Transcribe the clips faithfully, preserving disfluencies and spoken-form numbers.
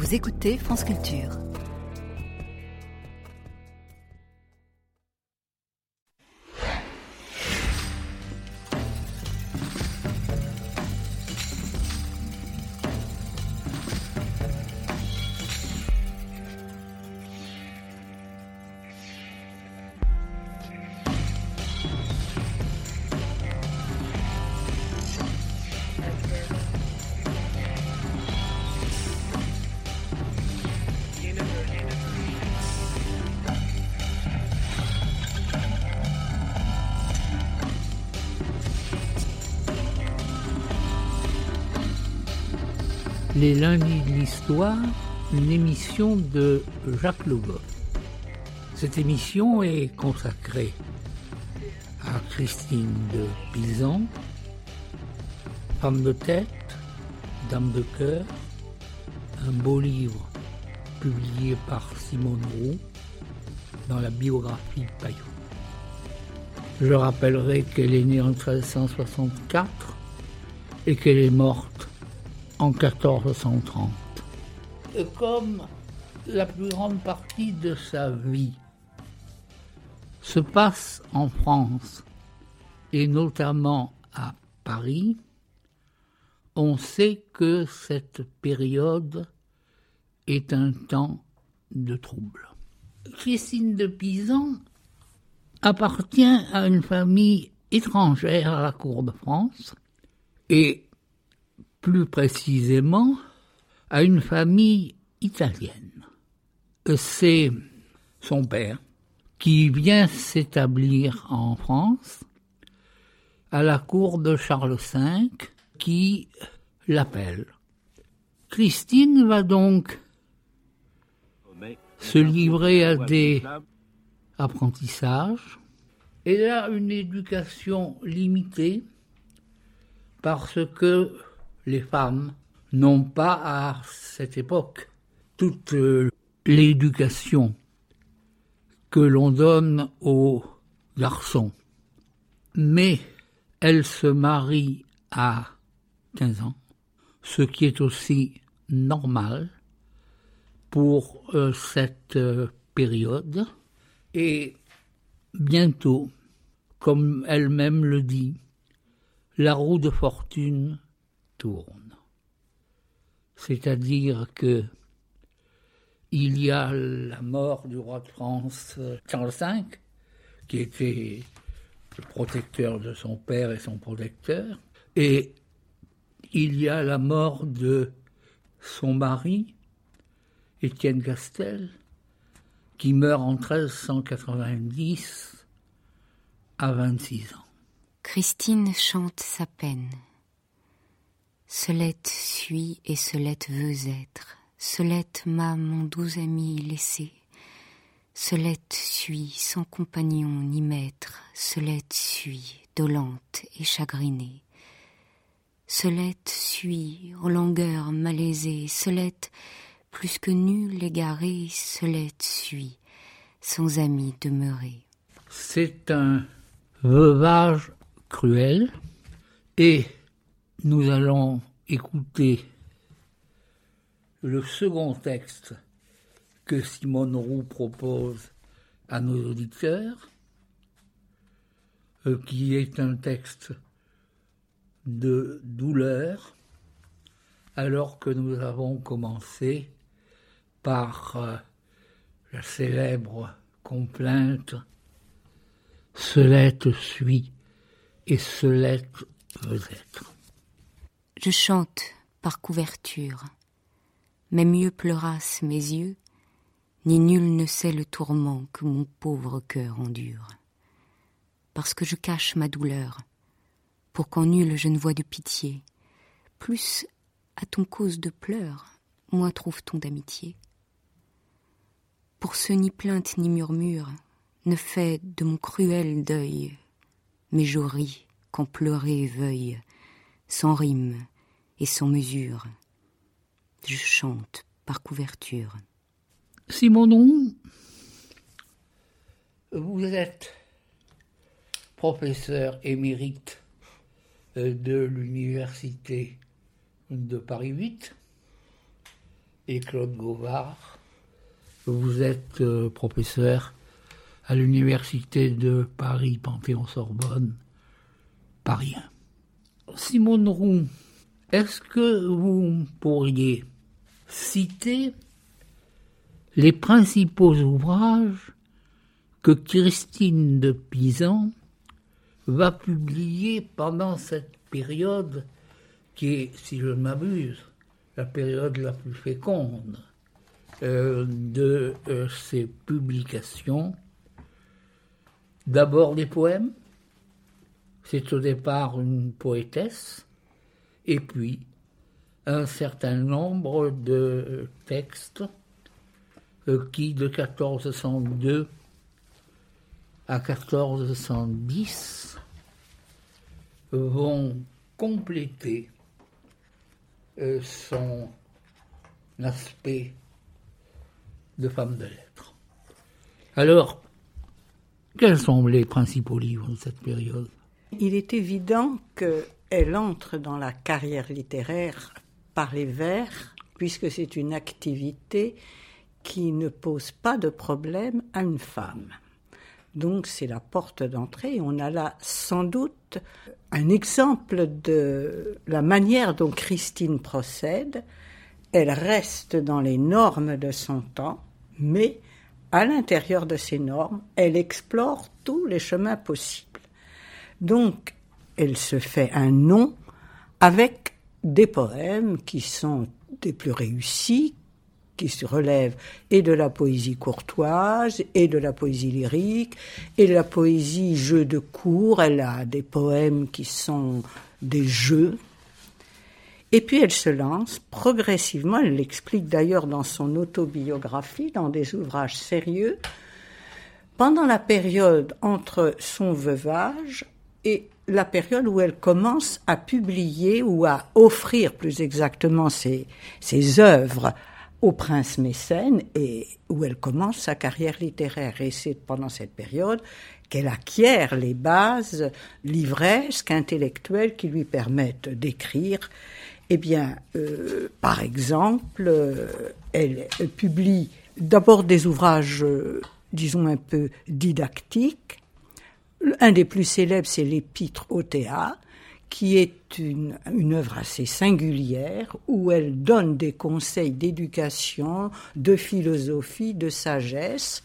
Vous écoutez France Culture. Les lundis de l'histoire, une émission de Jacques Le Goff. Cette émission est consacrée à Christine de Pizan, femme de tête, dame de cœur, un beau livre publié par Simone Roux dans la biographie de Paillot. Je rappellerai qu'elle est née en treize cent soixante-quatre et qu'elle est morte en quatorze cent trente. Comme la plus grande partie de sa vie se passe en France, et notamment à Paris, on sait que cette période est un temps de trouble. Christine de Pizan appartient à une famille étrangère à la cour de France, et plus précisément à une famille italienne. C'est son père qui vient s'établir en France à la cour de Charles cinq qui l'appelle. Christine va donc se livrer à des apprentissages. Elle a une éducation limitée parce que les femmes n'ont pas à cette époque toute l'éducation que l'on donne aux garçons. Mais elle se marie à quinze ans, ce qui est aussi normal pour euh, cette euh, période. Et bientôt, comme elle-même le dit, la roue de fortune tourne. C'est-à-dire que il y a la mort du roi de France Charles cinq, qui était le protecteur de son père et son protecteur, et il y a la mort de son mari, Étienne Castel, qui meurt en treize cent quatre-vingt-dix à vingt-six ans. Christine chante sa peine. Solette suit et Solette veut être. Solette m'a mon doux ami laissé. Solette suit sans compagnon ni maître. Solette suit, dolente et chagrinée. Solette suit, en langueur malaisée. Solette, plus que nulle égarée. Solette suit, sans ami demeuré. C'est un veuvage cruel et nous allons écouter le second texte que Simone Roux propose à nos auditeurs, euh, qui est un texte de douleur, alors que nous avons commencé par euh, la célèbre complainte « Solette suit et Solette veut être ». Je chante par couverture, mais mieux pleurassent mes yeux, ni nul ne sait le tourment que mon pauvre cœur endure. Parce que je cache ma douleur, pour qu'en nul je ne voie de pitié, plus a-t-on cause de pleurs, moins trouve-t-on d'amitié. Pour ce ni plainte ni murmure ne fait de mon cruel deuil, mais je ris quand pleurer veuille, sans rime et sans mesure, je chante par couverture. Simone, vous êtes professeur émérite de l'université de Paris huit et Claude Gauvard. Vous êtes euh, professeur à l'université de Paris, Panthéon-Sorbonne, Paris un. Simone Roux, est-ce que vous pourriez citer les principaux ouvrages que Christine de Pisan va publier pendant cette période qui est, si je ne m'abuse, la période la plus féconde euh, de euh, ses publications. D'abord des poèmes, c'est au départ une poétesse, et puis un certain nombre de textes euh, qui, de quatorze cent deux à quatorze cent dix, vont compléter euh, son aspect de femme de lettres. Alors, quels sont les principaux livres de cette période ? Il est évident qu'elle entre dans la carrière littéraire par les vers, puisque c'est une activité qui ne pose pas de problème à une femme. Donc c'est la porte d'entrée. On a là sans doute un exemple de la manière dont Christine procède. Elle reste dans les normes de son temps, mais à l'intérieur de ces normes, elle explore tous les chemins possibles. Donc elle se fait un nom avec des poèmes qui sont des plus réussis, qui se relève et de la poésie courtoise, et de la poésie lyrique, et de la poésie jeu de cour. Elle a des poèmes qui sont des jeux. Et puis elle se lance progressivement, elle l'explique d'ailleurs dans son autobiographie, dans des ouvrages sérieux, pendant la période entre son veuvage et la période où elle commence à publier ou à offrir plus exactement ses, ses œuvres au prince mécène et où elle commence sa carrière littéraire. Et c'est pendant cette période qu'elle acquiert les bases livresques, intellectuelles qui lui permettent d'écrire. Eh bien, euh, par exemple, euh, elle, elle publie d'abord des ouvrages, euh, disons, un peu didactiques. Un des plus célèbres, c'est l'Épître aux Théas, qui est une, une œuvre assez singulière, où elle donne des conseils d'éducation, de philosophie, de sagesse,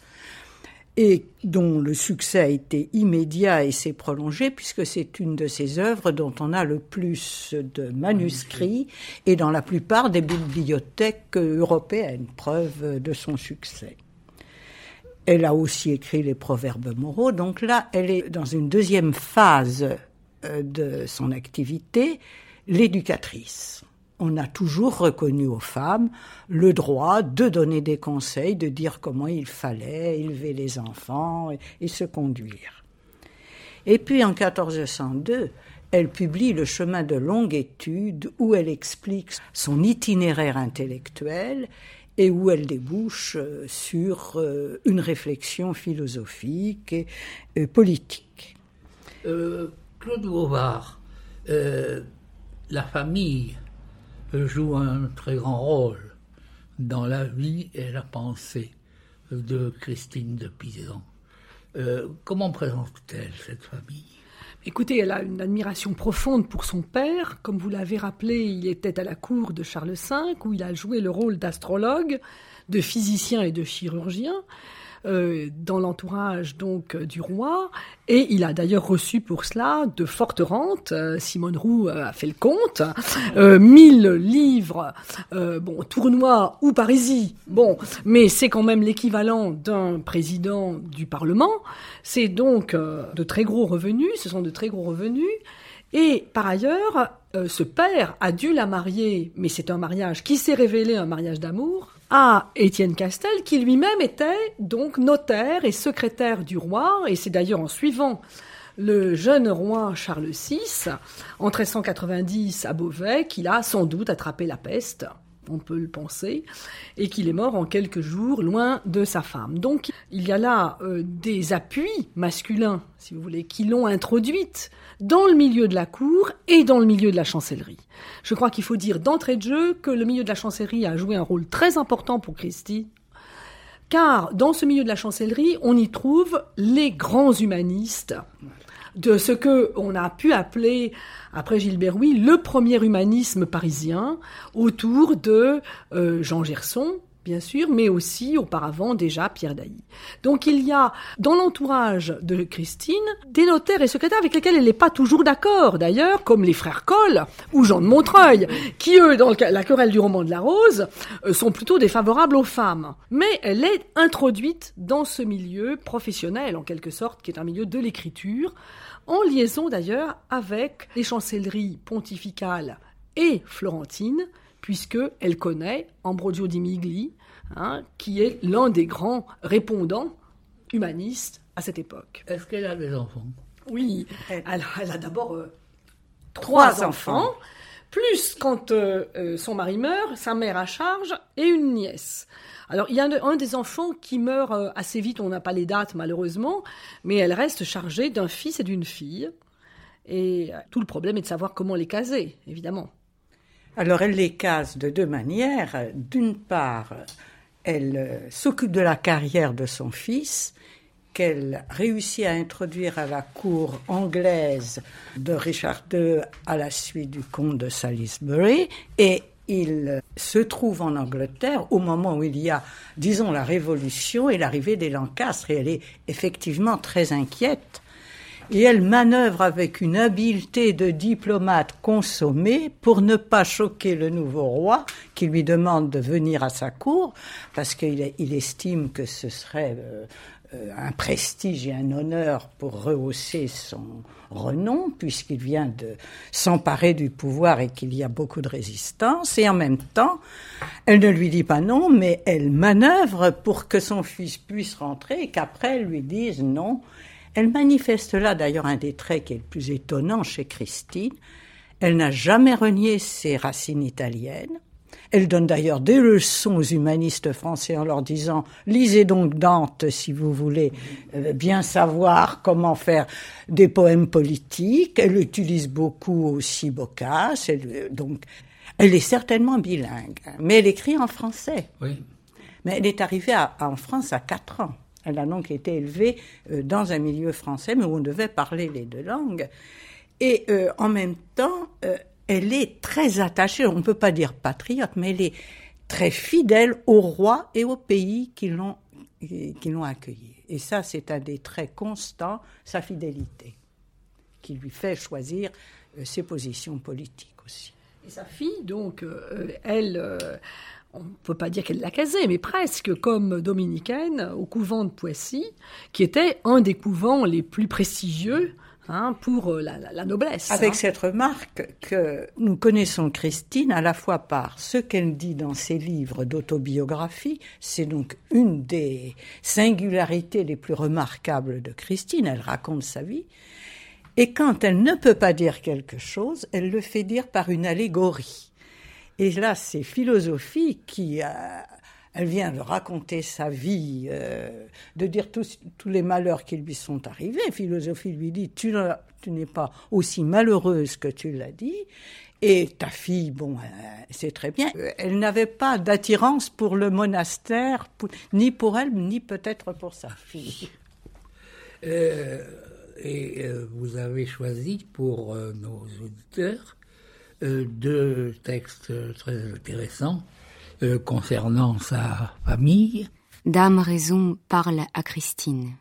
et dont le succès a été immédiat et s'est prolongé, puisque c'est une de ces œuvres dont on a le plus de manuscrits, et dans la plupart des bibliothèques européennes, preuve de son succès. Elle a aussi écrit les proverbes moraux, donc là, elle est dans une deuxième phase de son activité, l'éducatrice. On a toujours reconnu aux femmes le droit de donner des conseils, de dire comment il fallait élever les enfants et, et se conduire. Et puis en quatorze cent deux, elle publie Le chemin de longue étude, où elle explique son itinéraire intellectuel et où elle débouche sur une réflexion philosophique et politique. Euh... Claude Gauvard, euh, la famille joue un très grand rôle dans la vie et la pensée de Christine de Pisan. Euh, comment présente-t-elle cette famille ? Écoutez, elle a une admiration profonde pour son père. Comme vous l'avez rappelé, il était à la cour de Charles cinq, où il a joué le rôle d'astrologue, de physicien et de chirurgien. Euh, dans l'entourage donc euh, du roi, et il a d'ailleurs reçu pour cela de fortes rentes. euh, Simone Roux euh, a fait le compte, euh, mille livres, euh, bon, tournois ou parisis, bon, mais c'est quand même l'équivalent d'un président du Parlement. C'est donc euh, de très gros revenus, ce sont de très gros revenus, et par ailleurs, euh, ce père a dû la marier, mais c'est un mariage qui s'est révélé un mariage d'amour, à Étienne Castel, qui lui-même était donc notaire et secrétaire du roi, et c'est d'ailleurs en suivant le jeune roi Charles six, en treize cent quatre-vingt-dix à Beauvais, qu'il a sans doute attrapé la peste. on peut le penser, et qu'il est mort en quelques jours, loin de sa femme. Donc, il y a là euh, des appuis masculins, si vous voulez, qui l'ont introduite dans le milieu de la cour et dans le milieu de la chancellerie. Je crois qu'il faut dire d'entrée de jeu que le milieu de la chancellerie a joué un rôle très important pour Christine, car dans ce milieu de la chancellerie, on y trouve les grands humanistes de ce que on a pu appeler, après Gilbert Rouy, le premier humanisme parisien, autour de euh, Jean Gerson, bien sûr, mais aussi auparavant déjà Pierre Dailly. Donc il y a dans l'entourage de Christine des notaires et secrétaires avec lesquels elle n'est pas toujours d'accord, d'ailleurs, comme les frères Coll ou Jean de Montreuil, qui eux, dans la querelle du roman de la Rose, sont plutôt défavorables aux femmes. Mais elle est introduite dans ce milieu professionnel, en quelque sorte, qui est un milieu de l'écriture, en liaison d'ailleurs avec les chancelleries pontificales et florentines, puisqu'elle connaît Ambrogio di Migli, hein, qui est l'un des grands répondants humanistes à cette époque. Est-ce qu'elle a des enfants ? Oui, elle a, elle a d'abord euh, trois, trois enfants, enfants, plus quand euh, euh, son mari meurt, sa mère à charge et une nièce. Alors, il y a un, un des enfants qui meurt euh, assez vite, on n'a pas les dates malheureusement, mais elle reste chargée d'un fils et d'une fille. Et euh, tout le problème est de savoir comment les caser, évidemment. Alors, elle les case de deux manières. D'une part, elle euh, s'occupe de la carrière de son fils, qu'elle réussit à introduire à la cour anglaise de Richard deux à la suite du comte de Salisbury, et il se trouve en Angleterre au moment où il y a, disons, la Révolution et l'arrivée des Lancastre, et elle est effectivement très inquiète. Et elle manœuvre avec une habileté de diplomate consommée pour ne pas choquer le nouveau roi qui lui demande de venir à sa cour, parce qu'il il estime que ce serait euh, un prestige et un honneur pour rehausser son renom, puisqu'il vient de s'emparer du pouvoir et qu'il y a beaucoup de résistance. Et en même temps, elle ne lui dit pas non, mais elle manœuvre pour que son fils puisse rentrer et qu'après elle lui dise non. Elle manifeste là d'ailleurs un des traits qui est le plus étonnant chez Christine. Elle n'a jamais renié ses racines italiennes. Elle donne d'ailleurs des leçons aux humanistes français en leur disant « Lisez donc Dante si vous voulez euh, bien savoir comment faire des poèmes politiques ». Elle utilise beaucoup aussi Boccace. Elle, donc, elle est certainement bilingue, mais elle écrit en français. Oui. Mais elle est arrivée à, en France à quatre ans. Elle a donc été élevée euh, dans un milieu français, mais où on devait parler les deux langues. Et euh, en même temps, euh, elle est très attachée, on ne peut pas dire patriote, mais elle est très fidèle au roi et au pays qui l'ont, qui l'ont accueillie. Et ça, c'est un des traits constants, sa fidélité, qui lui fait choisir euh, ses positions politiques aussi. Et sa fille, donc, euh, elle... Euh... on ne peut pas dire qu'elle l'a casée, mais presque comme dominicaine au couvent de Poissy, qui était un des couvents les plus prestigieux hein, pour la, la, la noblesse. Avec hein. cette remarque que nous connaissons Christine à la fois par ce qu'elle dit dans ses livres d'autobiographie, c'est donc une des singularités les plus remarquables de Christine, elle raconte sa vie, et quand elle ne peut pas dire quelque chose, elle le fait dire par une allégorie. Et là, c'est Philosophie qui, euh, elle vient de raconter sa vie, euh, de dire tous, tous les malheurs qui lui sont arrivés. Philosophie lui dit, tu, tu n'es pas aussi malheureuse que tu l'as dit. Et ta fille, bon, euh, c'est très bien. Elle n'avait pas d'attirance pour le monastère, pour, ni pour elle, ni peut-être pour sa fille. Euh, et euh, vous avez choisi pour euh, nos auditeurs Euh, deux textes très intéressants euh, concernant sa famille. Dame Raison parle à Christine.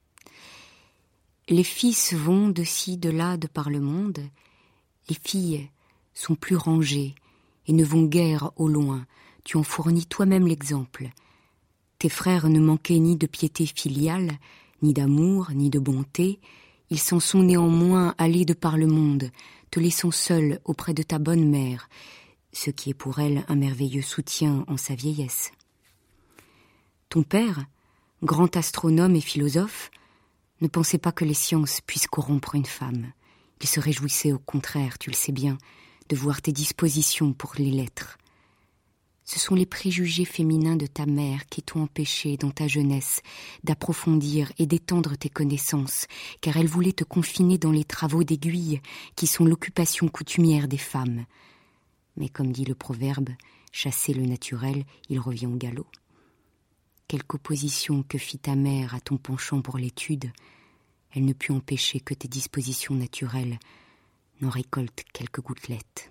Les fils vont de ci, de là, de par le monde. Les filles sont plus rangées et ne vont guère au loin. Tu en fournis toi-même l'exemple. Tes frères ne manquaient ni de piété filiale, ni d'amour, ni de bonté. Ils s'en sont néanmoins allés de par le monde, te laissant seule auprès de ta bonne mère, ce qui est pour elle un merveilleux soutien en sa vieillesse. Ton père, grand astronome et philosophe, ne pensait pas que les sciences puissent corrompre une femme. Il se réjouissait au contraire, tu le sais bien, de voir tes dispositions pour les lettres. Ce sont les préjugés féminins de ta mère qui t'ont empêché, dans ta jeunesse, d'approfondir et d'étendre tes connaissances, car elle voulait te confiner dans les travaux d'aiguille, qui sont l'occupation coutumière des femmes. Mais comme dit le proverbe, chasser le naturel, il revient au galop. Quelque opposition que fit ta mère à ton penchant pour l'étude, elle ne put empêcher que tes dispositions naturelles n'en récoltent quelques gouttelettes.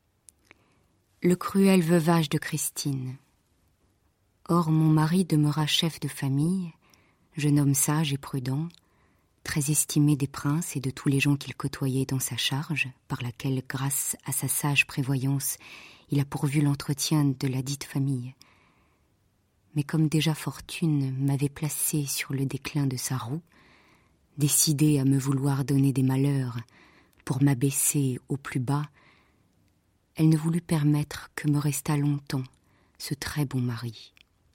Le cruel veuvage de Christine. Or, mon mari demeura chef de famille, jeune homme sage et prudent, très estimé des princes et de tous les gens qu'il côtoyait dans sa charge, par laquelle, grâce à sa sage prévoyance, il a pourvu l'entretien de la dite famille. Mais comme déjà fortune m'avait placé sur le déclin de sa roue, décidé à me vouloir donner des malheurs pour m'abaisser au plus bas, elle ne voulut permettre que me restât longtemps ce très bon mari.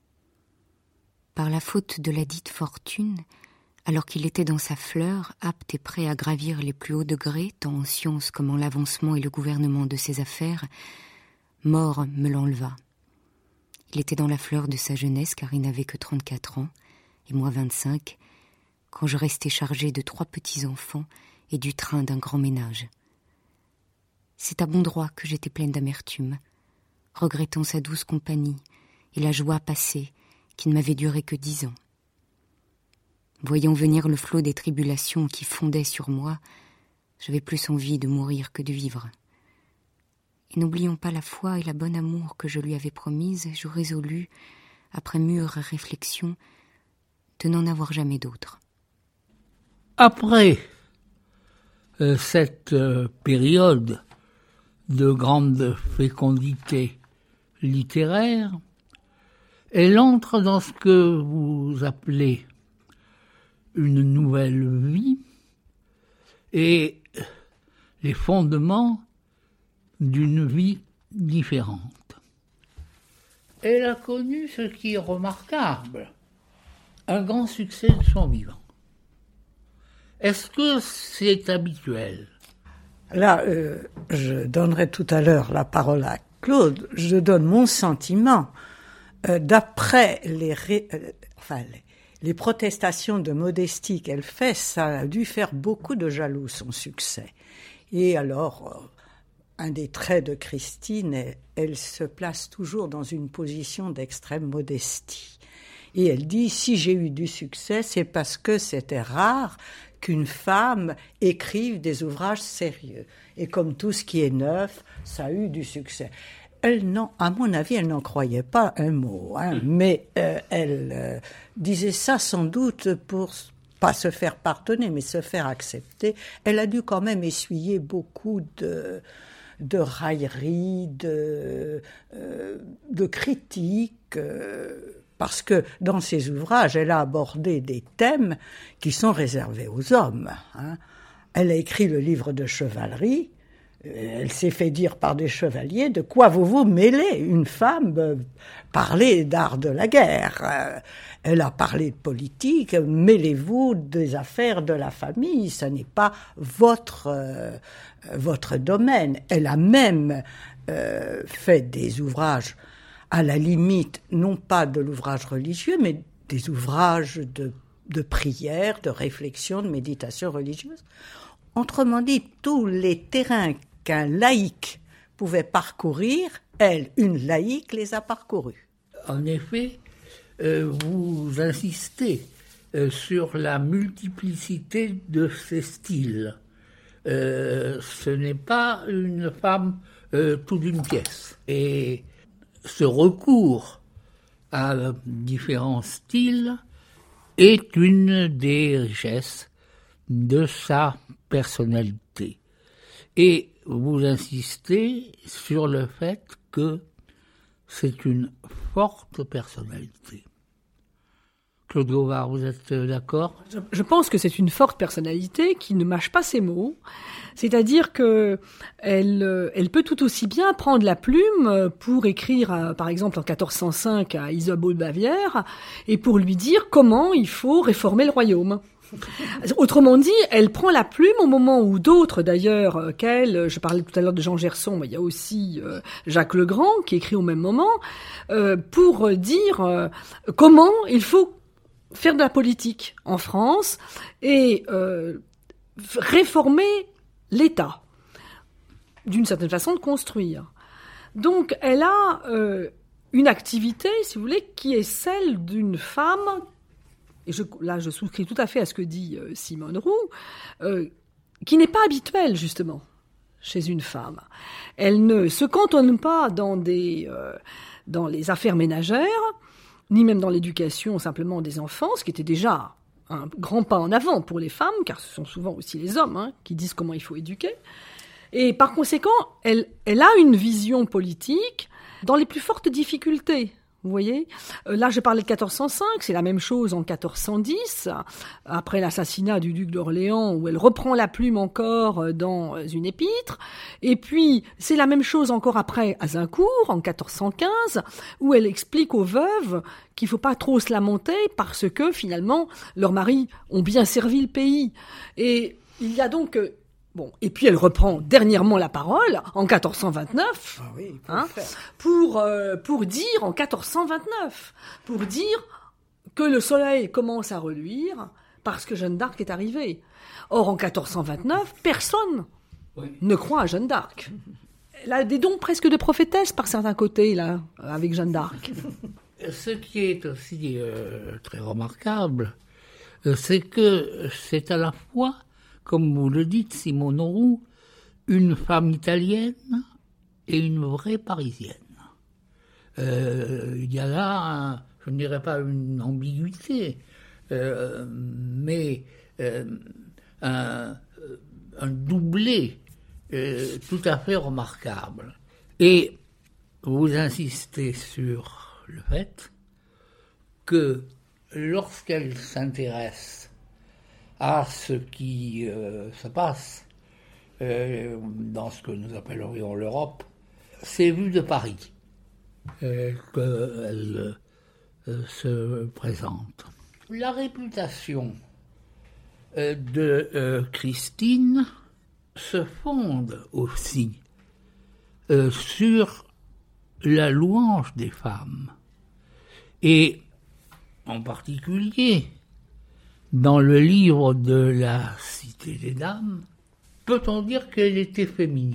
Par la faute de la dite fortune, alors qu'il était dans sa fleur, apte et prêt à gravir les plus hauts degrés, tant en science comme en l'avancement et le gouvernement de ses affaires, mort me l'enleva. Il était dans la fleur de sa jeunesse, car il n'avait que trente-quatre ans, et moi vingt-cinq, quand je restais chargée de trois petits-enfants et du train d'un grand ménage. C'est à bon droit que j'étais pleine d'amertume, regrettant sa douce compagnie et la joie passée qui ne m'avait duré que dix ans. Voyant venir le flot des tribulations qui fondaient sur moi, j'avais plus envie de mourir que de vivre. Et n'oubliant pas la foi et la bonne amour que je lui avais promises, je résolus, après mûre réflexion, de n'en avoir jamais d'autres. Après euh, cette euh, période de grande fécondité littéraire, elle entre dans ce que vous appelez une nouvelle vie et les fondements d'une vie différente. Elle a connu ce qui est remarquable, un grand succès de son vivant. Est-ce que c'est habituel ? Là, euh, je donnerai tout à l'heure la parole à Claude. Je donne mon sentiment. Euh, d'après les, ré... euh, enfin, les, les protestations de modestie qu'elle fait, ça a dû faire beaucoup de jaloux, son succès. Et alors, euh, un des traits de Christine, elle, elle se place toujours dans une position d'extrême modestie. Et elle dit, si j'ai eu du succès, c'est parce que c'était rare qu'une femme écrive des ouvrages sérieux. Et comme tout ce qui est neuf, ça a eu du succès. Elle n'en, à mon avis, elle n'en croyait pas un mot, hein, mais euh, elle euh, disait ça sans doute pour pas se faire pardonner, mais se faire accepter. Elle a dû quand même essuyer beaucoup de, de railleries, de, euh, de critiques, euh, parce que dans ses ouvrages, elle a abordé des thèmes qui sont réservés aux hommes. Hein. Elle a écrit le livre de chevalerie. Elle s'est fait dire par des chevaliers, de quoi vous vous mêlez ? Une femme euh, parler d'art de la guerre. Euh, elle a parlé de politique, mêlez-vous des affaires de la famille, ce n'est pas votre, euh, votre domaine. Elle a même euh, fait des ouvrages à la limite, non pas de l'ouvrage religieux, mais des ouvrages de, de prière, de réflexion, de méditation religieuse. Autrement dit, tous les terrains qu'un laïc pouvait parcourir, elle, une laïque, les a parcourus. En effet, euh, vous insistez euh, sur la multiplicité de ses styles. Euh, ce n'est pas une femme euh, tout d'une pièce. Et ce recours à différents styles est une des richesses de sa personnalité. Et vous insistez sur le fait que c'est une forte personnalité. Claude Gauvard, vous êtes d'accord ? je, je pense que c'est une forte personnalité qui ne mâche pas ses mots. C'est-à-dire que elle, elle peut tout aussi bien prendre la plume pour écrire, à, par exemple, en quatorze cent cinq à Isabeau de Bavière, et pour lui dire comment il faut réformer le royaume. Autrement dit, elle prend la plume au moment où d'autres, d'ailleurs, euh, qu'elle, je parlais tout à l'heure de Jean Gerson, mais il y a aussi euh, Jacques Legrand qui écrit au même moment, euh, pour dire euh, comment il faut faire de la politique en France et euh, réformer l'État, d'une certaine façon de construire. Donc, elle a euh, une activité, si vous voulez, qui est celle d'une femme, et je, là je souscris tout à fait à ce que dit euh, Simone Roux, euh, qui n'est pas habituelle, justement, chez une femme. Elle ne se cantonne pas dans, des, euh, dans les affaires ménagères, ni même dans l'éducation simplement des enfants, ce qui était déjà un grand pas en avant pour les femmes, car ce sont souvent aussi les hommes hein, qui disent comment il faut éduquer. Et par conséquent, elle, elle a une vision politique dans les plus fortes difficultés. Vous voyez, là je parlais de quatorze cent cinq, c'est la même chose en quatorze cent dix, après l'assassinat du duc d'Orléans, où elle reprend la plume encore dans une épître, et puis c'est la même chose encore après Azincourt, en quatorze cent quinze, où elle explique aux veuves qu'il ne faut pas trop se lamenter, parce que finalement leurs maris ont bien servi le pays. Et il y a donc... Bon, et puis elle reprend dernièrement la parole en quatorze cent vingt-neuf, ah oui, hein, pour, euh, pour dire, en quatorze cent vingt-neuf, pour dire que le soleil commence à reluire parce que Jeanne d'Arc est arrivée. Or, en quatorze cent vingt-neuf, personne oui. ne croit à Jeanne d'Arc. Elle a des dons presque de prophétesse par certains côtés, là, avec Jeanne d'Arc. Ce qui est aussi euh, très remarquable, c'est que c'est à la fois, comme vous le dites, Simone Roux, une femme italienne et une vraie parisienne. Euh, il y a là, un, je ne dirais pas une ambiguïté, euh, mais euh, un, un doublé euh, tout à fait remarquable. Et vous insistez sur le fait que lorsqu'elle s'intéresse à ce qui euh, se passe euh, dans ce que nous appellerions l'Europe, c'est vu de Paris euh, qu'elle euh, se présente. La réputation euh, de euh, Christine se fonde aussi euh, sur la louange des femmes, et en particulier dans le livre de la Cité des Dames, peut-on dire qu'elle était féministe ?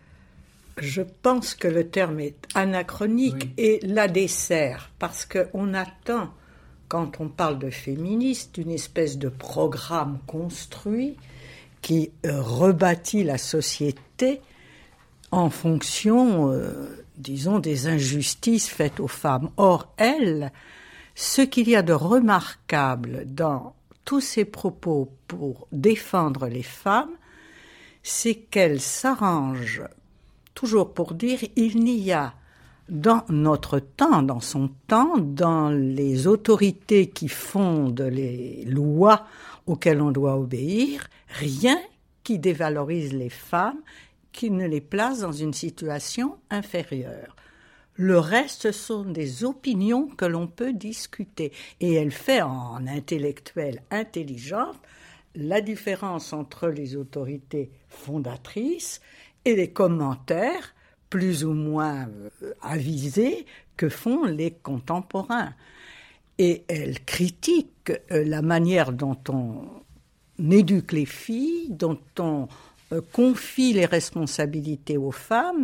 Je pense que le terme est anachronique oui. et la dessert, parce qu'on attend, quand on parle de féministe, une espèce de programme construit qui euh, rebâtit la société en fonction, euh, disons, des injustices faites aux femmes. Or, elle... Ce qu'il y a de remarquable dans tous ces propos pour défendre les femmes, c'est qu'elle s'arrange toujours pour dire il n'y a dans notre temps, dans son temps, dans les autorités qui fondent les lois auxquelles on doit obéir, rien qui dévalorise les femmes, qui ne les place dans une situation inférieure. Le reste sont des opinions que l'on peut discuter. Et elle fait en intellectuelle intelligente la différence entre les autorités fondatrices et les commentaires plus ou moins avisés que font les contemporains. Et elle critique la manière dont on éduque les filles, dont on confie les responsabilités aux femmes,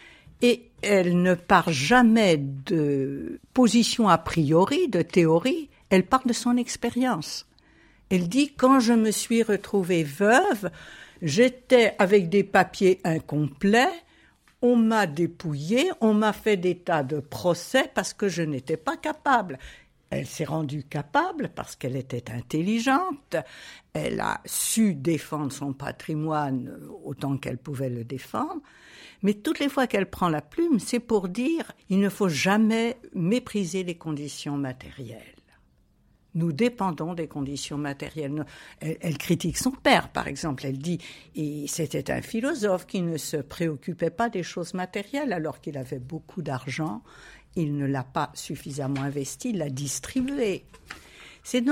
et elle ne part jamais de position a priori, de théorie, elle part de son expérience. Elle dit, quand je me suis retrouvée veuve, j'étais avec des papiers incomplets, on m'a dépouillée, on m'a fait des tas de procès parce que je n'étais pas capable. Elle s'est rendue capable parce qu'elle était intelligente, elle a su défendre son patrimoine autant qu'elle pouvait le défendre, mais toutes les fois qu'elle prend la plume, c'est pour dire il ne faut jamais mépriser les conditions matérielles. Nous dépendons des conditions matérielles. Elle, elle critique son père, par exemple. Elle dit et c'était un philosophe qui ne se préoccupait pas des choses matérielles alors qu'il avait beaucoup d'argent. Il ne l'a pas suffisamment investi, il l'a distribué. C'est donc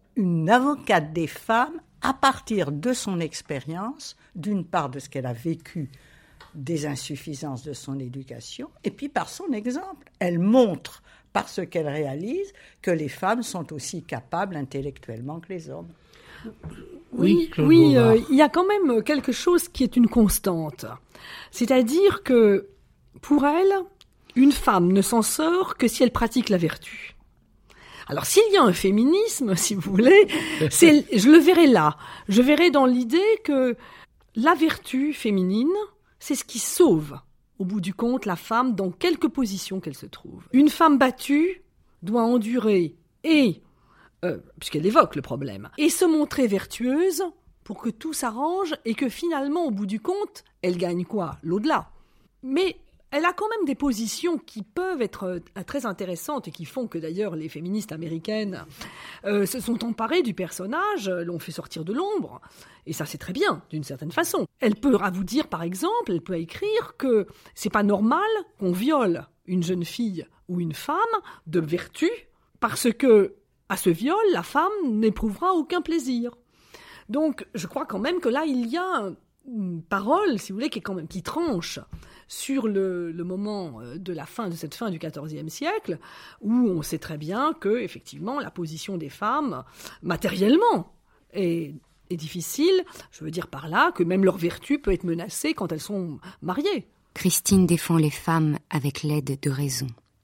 une avocate des femmes à partir de son expérience, d'une part de ce qu'elle a vécu des insuffisances de son éducation, et puis par son exemple. Elle montre, par ce qu'elle réalise, que les femmes sont aussi capables intellectuellement que les hommes. Oui, oui, euh, il y a quand même quelque chose qui est une constante. C'est-à-dire que, pour elle, une femme ne s'en sort que si elle pratique la vertu. Alors, s'il y a un féminisme, si vous voulez, c'est, je le verrai là. Je verrai dans l'idée que la vertu féminine, c'est ce qui sauve, au bout du compte, la femme dans quelque position qu'elle se trouve. Une femme battue doit endurer et, euh, puisqu'elle évoque le problème, et se montrer vertueuse pour que tout s'arrange et que finalement, au bout du compte, elle gagne quoi ? L'au-delà. Mais elle a quand même des positions qui peuvent être euh, très intéressantes et qui font que d'ailleurs les féministes américaines euh, se sont emparées du personnage, euh, l'ont fait sortir de l'ombre. Et ça, c'est très bien, d'une certaine façon. Elle peut à vous dire, par exemple, elle peut écrire que c'est pas normal qu'on viole une jeune fille ou une femme de vertu parce que, à ce viol, la femme n'éprouvera aucun plaisir. Donc, je crois quand même que là, il y a une parole, si vous voulez, qui est quand même, qui tranche sur le, le moment de la fin de cette fin du quatorzième siècle, où on sait très bien que, effectivement, la position des femmes, matériellement, est, est difficile. Je veux dire par là que même leur vertu peut être menacée quand elles sont mariées. Christine défend les femmes avec l'aide de raison.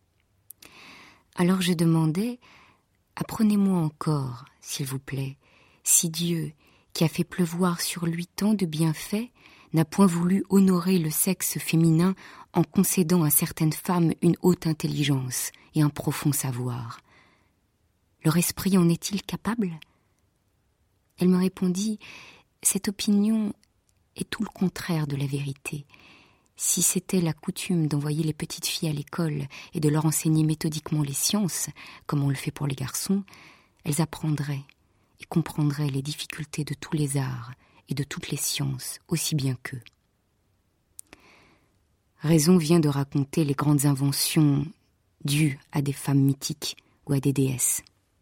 Alors je demandais, apprenez-moi encore, s'il vous plaît, si Dieu, qui a fait pleuvoir sur lui tant de bienfaits, n'a point voulu honorer le sexe féminin en concédant à certaines femmes une haute intelligence et un profond savoir. Leur esprit en est-il capable ? Elle me répondit, cette opinion est tout le contraire de la vérité. Si c'était la coutume d'envoyer les petites filles à l'école et de leur enseigner méthodiquement les sciences, comme on le fait pour les garçons, elles apprendraient et comprendraient les difficultés de tous les arts et de toutes les sciences, aussi bien qu'eux. Raison vient de raconter les grandes inventions dues à des femmes mythiques ou à des déesses.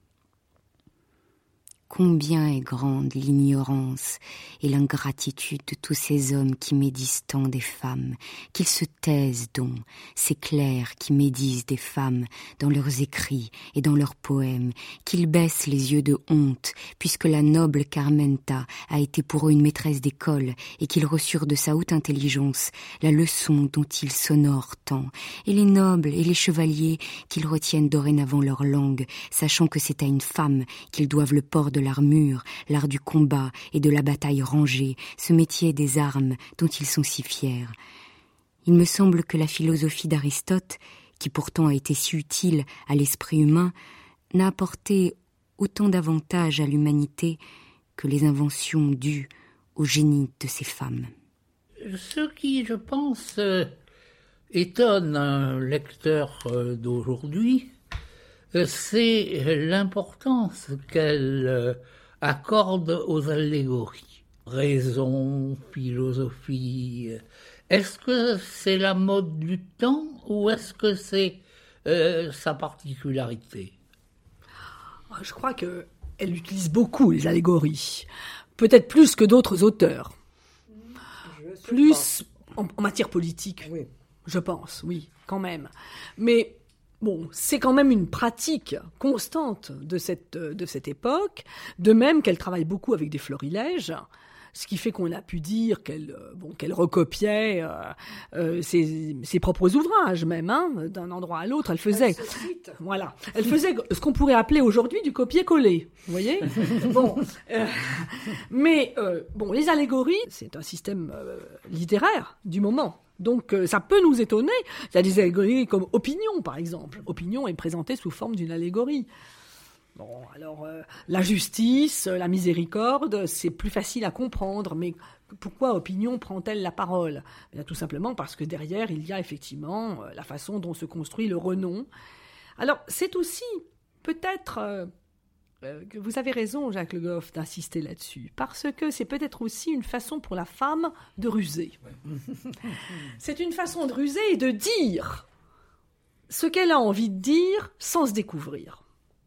Combien est grande l'ignorance et l'ingratitude de tous ces hommes qui médisent tant des femmes, qu'ils se taisent donc, ces clercs qui médisent des femmes dans leurs écrits et dans leurs poèmes, qu'ils baissent les yeux de honte, puisque la noble Carmenta a été pour eux une maîtresse d'école et qu'ils reçurent de sa haute intelligence la leçon dont ils s'honorent tant, et les nobles et les chevaliers qu'ils retiennent dorénavant leur langue, sachant que c'est à une femme qu'ils doivent le port de l'armure, l'art du combat et de la bataille rangée, ce métier des armes dont ils sont si fiers. Il me semble que la philosophie d'Aristote, qui pourtant a été si utile à l'esprit humain, n'a apporté autant d'avantages à l'humanité que les inventions dues au génie de ces femmes. Ce qui, je pense, euh, étonne un lecteur euh, d'aujourd'hui, c'est l'importance qu'elle accorde aux allégories. Raison, philosophie. Est-ce que c'est la mode du temps ou est-ce que c'est euh, sa particularité ? Je crois qu'elle utilise beaucoup les allégories. Peut-être plus que d'autres auteurs. Plus en, en matière politique, oui. Je pense, oui, quand même. Mais bon, c'est quand même une pratique constante de cette, de cette époque, de même qu'elle travaille beaucoup avec des florilèges, ce qui fait qu'on a pu dire qu'elle, bon, qu'elle recopiait euh, euh, ses, ses propres ouvrages même, hein, d'un endroit à l'autre. Elle faisait, elle voilà, elle faisait ce qu'on pourrait appeler aujourd'hui du copier-coller, vous voyez. Bon, euh, mais euh, bon, les allégories, c'est un système euh, littéraire du moment. Donc euh, ça peut nous étonner. Il y a des allégories comme Opinion, par exemple. Opinion est présentée sous forme d'une allégorie. Bon, alors euh, la justice, la miséricorde, c'est plus facile à comprendre. Mais pourquoi Opinion prend-elle la parole ? Eh bien, tout simplement parce que derrière, il y a effectivement euh, la façon dont se construit le renom. Alors c'est aussi peut-être... Euh, que vous avez raison, Jacques Le Goff, d'insister là-dessus, parce que c'est peut-être aussi une façon pour la femme de ruser. C'est une façon de ruser et de dire ce qu'elle a envie de dire sans se découvrir.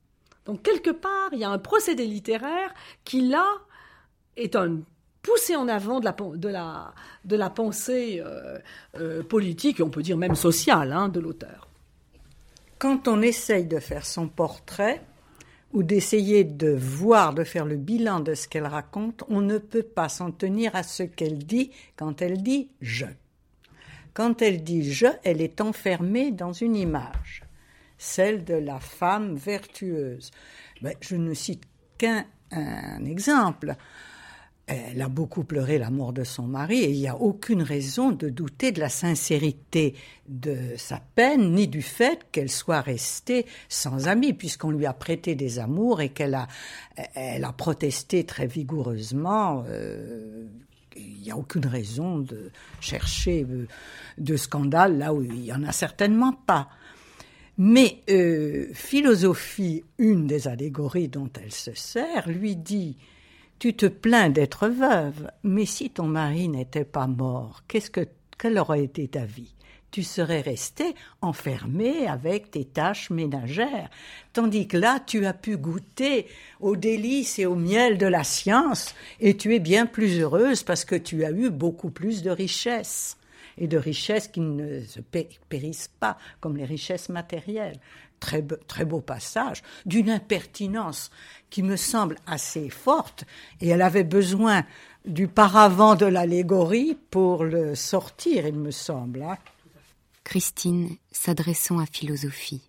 Donc quelque part, il y a un procédé littéraire qui, là, est un poussé en avant de la, de la, de la pensée euh, euh, politique, et on peut dire même sociale, hein, de l'auteur. Quand on essaye de faire son portrait, ou d'essayer de voir, de faire le bilan de ce qu'elle raconte, on ne peut pas s'en tenir à ce qu'elle dit quand elle dit « je ». Quand elle dit « je », elle est enfermée dans une image, celle de la femme vertueuse. Ben, je ne cite qu'un un exemple. Elle a beaucoup pleuré la mort de son mari et il n'y a aucune raison de douter de la sincérité de sa peine, ni du fait qu'elle soit restée sans amis, puisqu'on lui a prêté des amours et qu'elle a, elle a protesté très vigoureusement. Euh, il n'y a aucune raison de chercher de scandale là où il n'y en a certainement pas. Mais euh, Philosophie, une des allégories dont elle se sert, lui dit: tu te plains d'être veuve, mais si ton mari n'était pas mort, qu'est-ce que, quelle aurait été ta vie? Tu serais restée enfermée avec tes tâches ménagères, tandis que là, tu as pu goûter aux délices et au miel de la science, et tu es bien plus heureuse parce que tu as eu beaucoup plus de richesses, et de richesses qui ne se périssent pas, comme les richesses matérielles. Très, be- très beau passage, d'une impertinence qui me semble assez forte, et elle avait besoin du paravent de l'allégorie pour le sortir, il me semble. Hein. Christine s'adressant à Philosophie.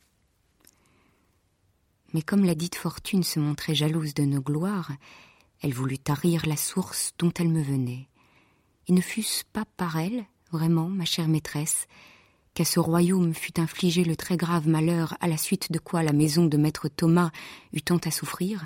Mais comme la dite Fortune se montrait jalouse de nos gloires, elle voulut tarir la source dont elle me venait. Et ne fût-ce pas par elle, vraiment, ma chère maîtresse, qu'à ce royaume fut infligé le très grave malheur à la suite de quoi la maison de maître Thomas eut tant à souffrir?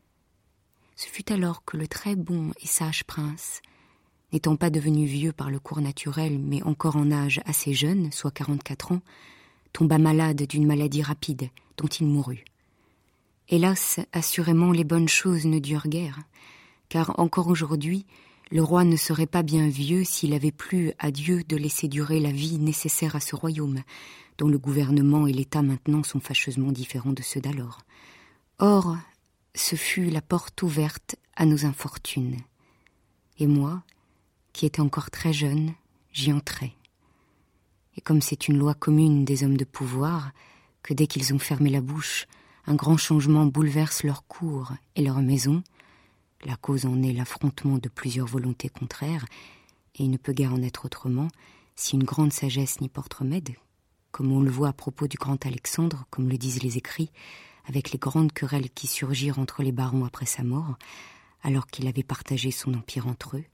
Ce fut alors que le très bon et sage prince, n'étant pas devenu vieux par le cours naturel, mais encore en âge assez jeune, soit quarante-quatre ans, tomba malade d'une maladie rapide, dont il mourut. Hélas, assurément, les bonnes choses ne durent guère, car encore aujourd'hui, le roi ne serait pas bien vieux s'il avait plu à Dieu de laisser durer la vie nécessaire à ce royaume, dont le gouvernement et l'État maintenant sont fâcheusement différents de ceux d'alors. Or, ce fut la porte ouverte à nos infortunes. Et moi, qui étais encore très jeune, j'y entrai. Et comme c'est une loi commune des hommes de pouvoir, que dès qu'ils ont fermé la bouche, un grand changement bouleverse leur cour et leur maison, la cause en est l'affrontement de plusieurs volontés contraires, et il ne peut guère en être autrement si une grande sagesse n'y porte remède, comme on le voit à propos du grand Alexandre, comme le disent les écrits, avec les grandes querelles qui surgirent entre les barons après sa mort, alors qu'il avait partagé son empire entre eux.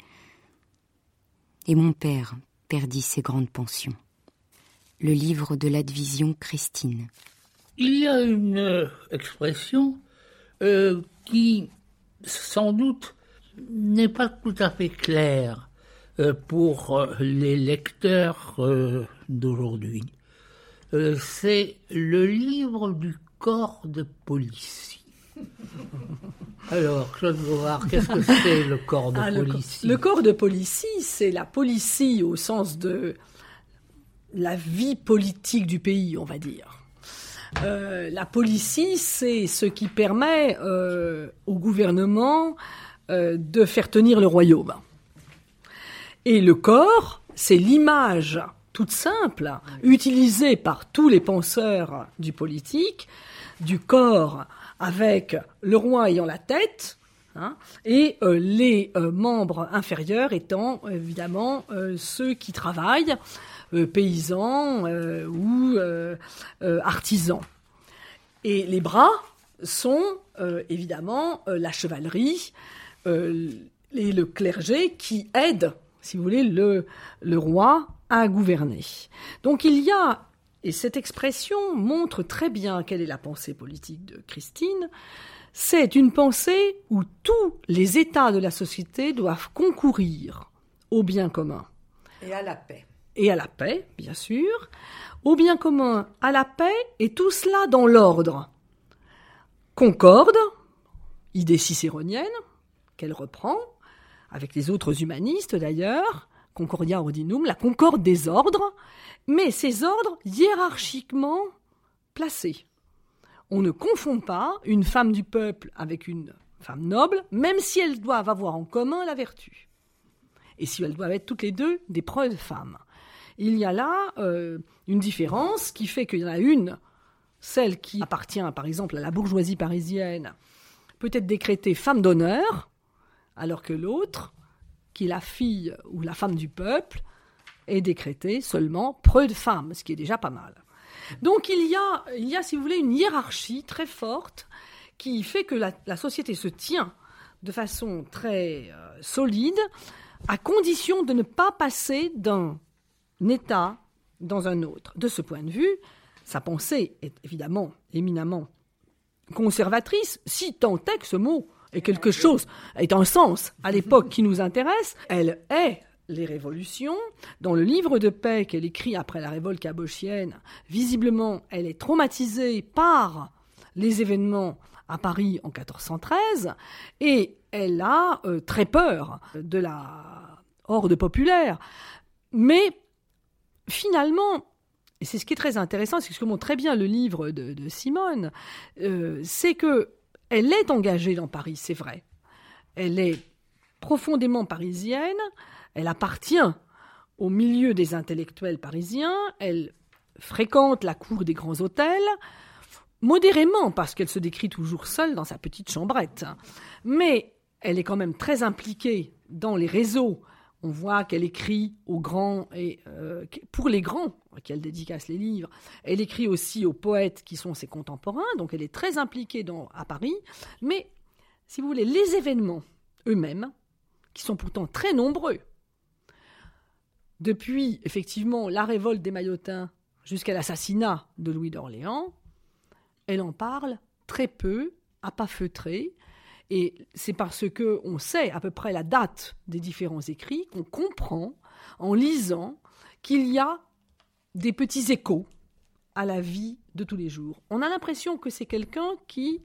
Et mon père perdit ses grandes pensions. Le livre de l'Advision Christine. Il y a une euh, expression euh, qui, sans doute, n'est pas tout à fait claire euh, pour euh, les lecteurs euh, d'aujourd'hui. Euh, c'est le livre du corps de policie. Alors, Claude Bouvard, qu'est-ce que c'est le corps de ah, policie? le, le corps de policie, c'est la policie au sens de la vie politique du pays, on va dire. Euh, la policie, c'est ce qui permet euh, au gouvernement euh, de faire tenir le royaume. Et le corps, c'est l'image toute simple, utilisée par tous les penseurs du politique, du corps avec le roi ayant la tête, hein, et euh, les euh, membres inférieurs étant évidemment euh, ceux qui travaillent, Euh, paysans euh, ou euh, euh, artisans. Et les bras sont euh, évidemment euh, la chevalerie euh, et le clergé qui aident, si vous voulez, le, le roi à gouverner. Donc il y a, et cette expression montre très bien quelle est la pensée politique de Christine, c'est une pensée où tous les états de la société doivent concourir au bien commun. Et à la paix. Et à la paix, bien sûr, au bien commun, à la paix, et tout cela dans l'ordre. Concorde, idée cicéronienne, qu'elle reprend, avec les autres humanistes d'ailleurs, Concordia Ordinum, la concorde des ordres, mais ces ordres hiérarchiquement placés. On ne confond pas une femme du peuple avec une femme noble, même si elles doivent avoir en commun la vertu. Et si elles doivent être toutes les deux des preuves femmes. Il y a là euh, une différence qui fait qu'il y en a une, celle qui appartient par exemple à la bourgeoisie parisienne, peut être décrétée femme d'honneur, alors que l'autre, qui est la fille ou la femme du peuple, est décrétée seulement preux de femme, ce qui est déjà pas mal. Donc il y a, il y a, si vous voulez, une hiérarchie très forte qui fait que la, la société se tient de façon très euh, solide, à condition de ne pas passer d'un état dans un autre. De ce point de vue, sa pensée est évidemment éminemment conservatrice, si tant est que ce mot est quelque chose, est un sens à l'époque qui nous intéresse. Elle est les révolutions. Dans le livre de paix qu'elle écrit après la révolte cabochienne, visiblement, elle est traumatisée par les événements à Paris en quatorze cent treize et elle a euh, très peur de la horde populaire. Mais finalement, et c'est ce qui est très intéressant, c'est ce que montre très bien le livre de, de Simone, euh, c'est que elle est engagée dans Paris, c'est vrai. Elle est profondément parisienne, elle appartient au milieu des intellectuels parisiens, elle fréquente la cour des grands hôtels, modérément, parce qu'elle se décrit toujours seule dans sa petite chambrette. Mais elle est quand même très impliquée dans les réseaux. On voit qu'elle écrit aux grands, et euh, pour les grands, qu'elle dédicace les livres. Elle écrit aussi aux poètes qui sont ses contemporains, donc elle est très impliquée dans, à Paris. Mais, si vous voulez, les événements eux-mêmes, qui sont pourtant très nombreux, depuis, effectivement, la révolte des Maillotins jusqu'à l'assassinat de Louis d'Orléans, elle en parle très peu, à pas feutrer, et c'est parce qu'on sait à peu près la date des différents écrits qu'on comprend, en lisant, qu'il y a des petits échos à la vie de tous les jours. On a l'impression que c'est quelqu'un qui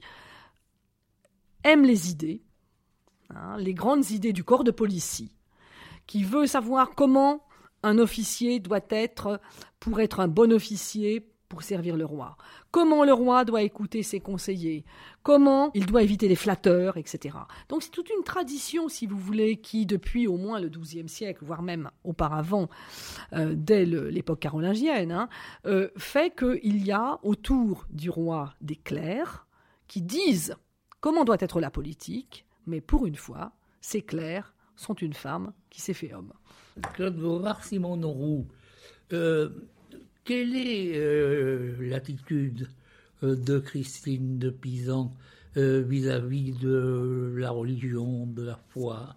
aime les idées, hein, les grandes idées du corps de police, qui veut savoir comment un officier doit être pour être un bon officier, pour servir le roi. Comment le roi doit écouter ses conseillers, comment il doit éviter les flatteurs, et cetera. Donc c'est toute une tradition, si vous voulez, qui depuis au moins le douzième siècle, voire même auparavant, euh, dès le, l'époque carolingienne, hein, euh, fait qu'il y a autour du roi des clercs qui disent comment doit être la politique, mais pour une fois, ces clercs sont une femme qui s'est fait homme. Claude Vauvart, Simone Roux, euh, quelle est euh, l'attitude euh, de Christine de Pisan euh, vis-à-vis de la religion, de la foi?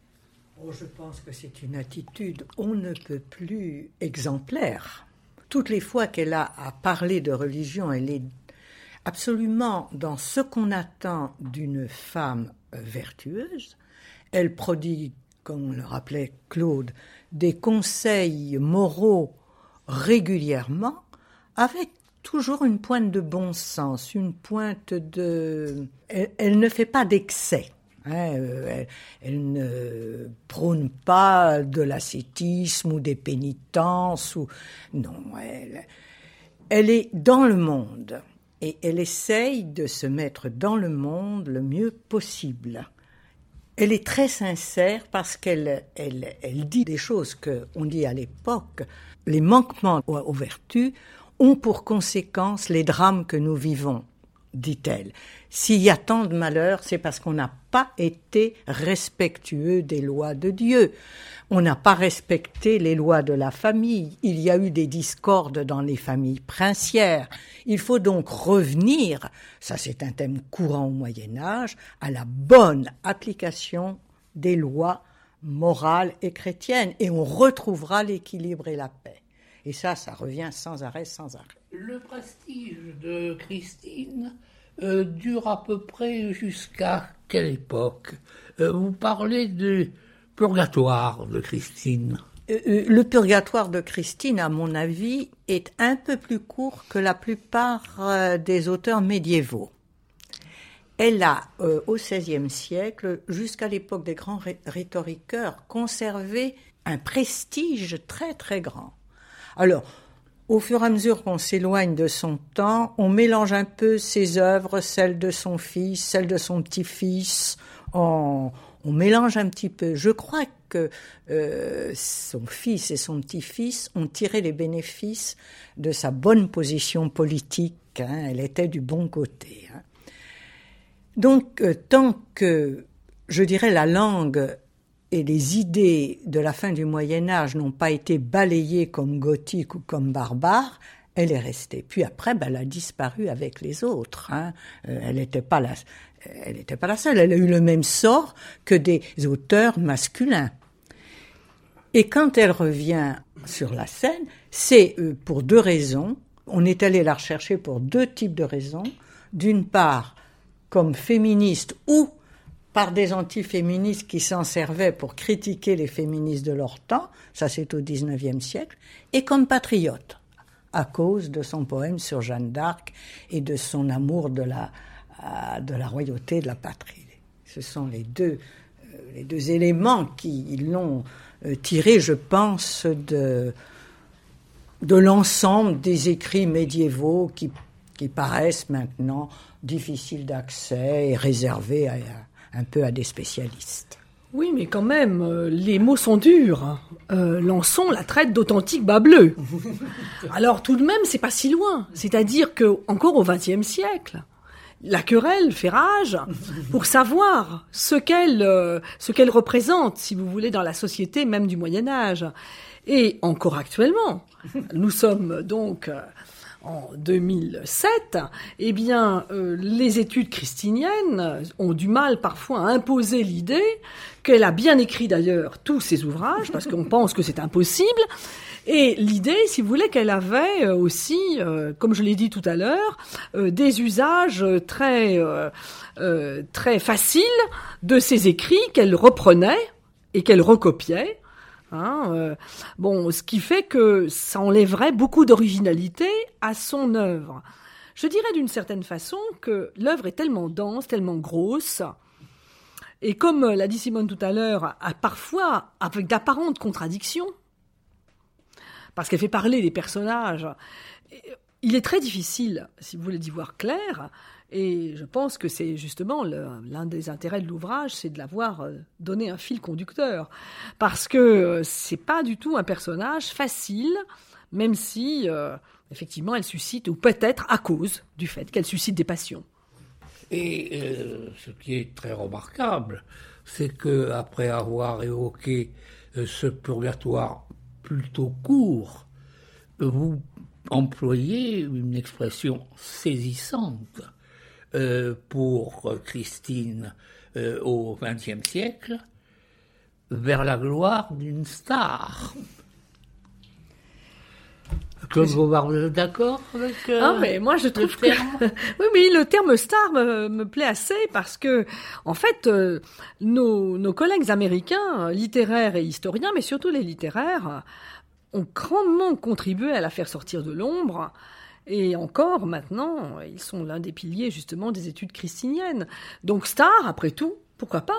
Oh, je pense que c'est une attitude on ne peut plus exemplaire. Toutes les fois qu'elle a à parler de religion, elle est absolument dans ce qu'on attend d'une femme vertueuse. Elle prodigue, comme le rappelait Claude, des conseils moraux régulièrement, avec toujours une pointe de bon sens, une pointe de... Elle, elle ne fait pas d'excès. Hein, elle, elle ne prône pas de l'ascétisme ou des pénitences. Ou... Non, elle, elle est dans le monde et elle essaye de se mettre dans le monde le mieux possible. Elle est très sincère parce qu'elle elle, elle dit des choses qu'on dit à l'époque. Les manquements aux, aux vertus ont pour conséquence les drames que nous vivons, dit-elle. S'il y a tant de malheurs, c'est parce qu'on n'a pas été respectueux des lois de Dieu. On n'a pas respecté les lois de la famille. Il y a eu des discordes dans les familles princières. Il faut donc revenir, ça c'est un thème courant au Moyen-Âge, à la bonne application des lois morales et chrétiennes. Et on retrouvera l'équilibre et la paix. Et ça, ça revient sans arrêt, sans arrêt. Le prestige de Christine euh, dure à peu près jusqu'à quelle époque? euh, Vous parlez du purgatoire de Christine. Euh, le purgatoire de Christine, à mon avis, est un peu plus court que la plupart euh, des auteurs médiévaux. Elle a, euh, au seizième siècle, jusqu'à l'époque des grands ré- rhétoriqueurs, conservé un prestige très très grand. Alors, au fur et à mesure qu'on s'éloigne de son temps, on mélange un peu ses œuvres, celles de son fils, celles de son petit-fils. On, on mélange un petit peu. Je crois que euh, son fils et son petit-fils ont tiré les bénéfices de sa bonne position politique. Hein. Elle était du bon côté. Hein. Donc, euh, tant que, je dirais, la langue et les idées de la fin du Moyen-Âge n'ont pas été balayées comme gothiques ou comme barbares, elle est restée. Puis après, ben, elle a disparu avec les autres. Hein. Euh, elle n'était pas la, elle n'était pas la seule. Elle a eu le même sort que des auteurs masculins. Et quand elle revient sur la scène, c'est euh, pour deux raisons. On est allé la rechercher pour deux types de raisons. D'une part, comme féministe ou par des antiféministes qui s'en servaient pour critiquer les féministes de leur temps, ça c'est au dix-neuvième siècle, et comme patriote, à cause de son poème sur Jeanne d'Arc et de son amour de la, de la royauté, de la patrie. Ce sont les deux, les deux éléments qui l'ont tiré, je pense, de, de l'ensemble des écrits médiévaux qui, qui paraissent maintenant difficiles d'accès et réservés à, à un peu à des spécialistes. Oui, mais quand même, euh, les mots sont durs. Euh, Lançon la traite d'authentique bas bleu. Alors tout de même, c'est pas si loin. C'est-à-dire que encore au vingtième siècle, la querelle fait rage pour savoir ce qu'elle, euh, ce qu'elle représente, si vous voulez, dans la société même du Moyen Âge. Et encore actuellement, nous sommes donc euh, en deux mille sept, eh bien, euh, les études christiniennes ont du mal parfois à imposer l'idée qu'elle a bien écrit d'ailleurs tous ses ouvrages, parce qu'on pense que c'est impossible, et l'idée, si vous voulez, qu'elle avait aussi, euh, comme je l'ai dit tout à l'heure, euh, des usages très, euh, euh, très faciles de ses écrits qu'elle reprenait et qu'elle recopiait. Hein, euh, bon, ce qui fait que ça enlèverait beaucoup d'originalité à son œuvre. Je dirais d'une certaine façon que l'œuvre est tellement dense, tellement grosse, et comme l'a dit Simone tout à l'heure, à parfois avec d'apparentes contradictions, parce qu'elle fait parler les personnages, il est très difficile, si vous voulez, d'y voir clair. Et je pense que c'est justement le, l'un des intérêts de l'ouvrage, c'est de l'avoir donné un fil conducteur. Parce que c'est pas du tout un personnage facile, même si, euh, effectivement, elle suscite, ou peut-être à cause du fait qu'elle suscite des passions. Et euh, ce qui est très remarquable, c'est que après avoir évoqué euh, ce purgatoire plutôt court, vous employez une expression saisissante. Euh, pour Christine euh, au vingtième siècle, vers la gloire d'une star. Claude Gauvard, vous êtes d'accord avec euh, ah, mais moi je trouve que oui, mais le terme star me, me plaît assez parce que en fait euh, nos, nos collègues américains, littéraires et historiens, mais surtout les littéraires, ont grandement contribué à la faire sortir de l'ombre. Et encore, maintenant, ils sont l'un des piliers, justement, des études christiniennes. Donc, star, après tout, pourquoi pas ?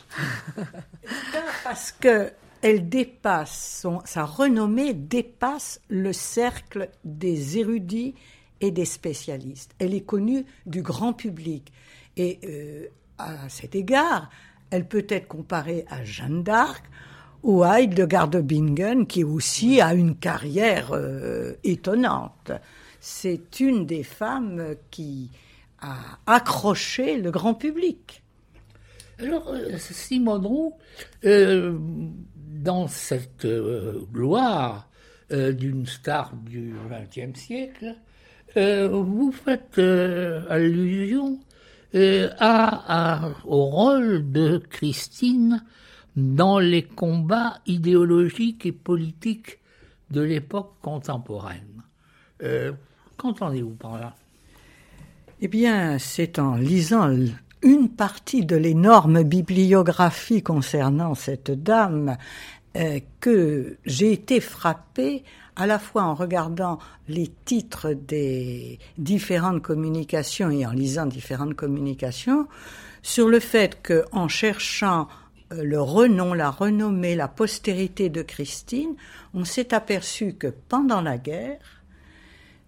Parce qu'elle dépasse, son, sa renommée dépasse le cercle des érudits et des spécialistes. Elle est connue du grand public. Et euh, à cet égard, elle peut être comparée à Jeanne d'Arc ou à Hildegard de Bingen, qui aussi a une carrière euh, étonnante. C'est une des femmes qui a accroché le grand public. Alors, Simone Roux, euh, dans cette euh, gloire euh, d'une star du vingtième siècle, euh, vous faites euh, allusion euh, à, à, au rôle de Christine dans les combats idéologiques et politiques de l'époque contemporaine. Euh, Qu'entendez-vous par là ? Eh bien, c'est en lisant une partie de l'énorme bibliographie concernant cette dame euh, que j'ai été frappée, à la fois en regardant les titres des différentes communications et en lisant différentes communications, sur le fait qu'en cherchant le renom, la renommée, la postérité de Christine, on s'est aperçu que pendant la guerre,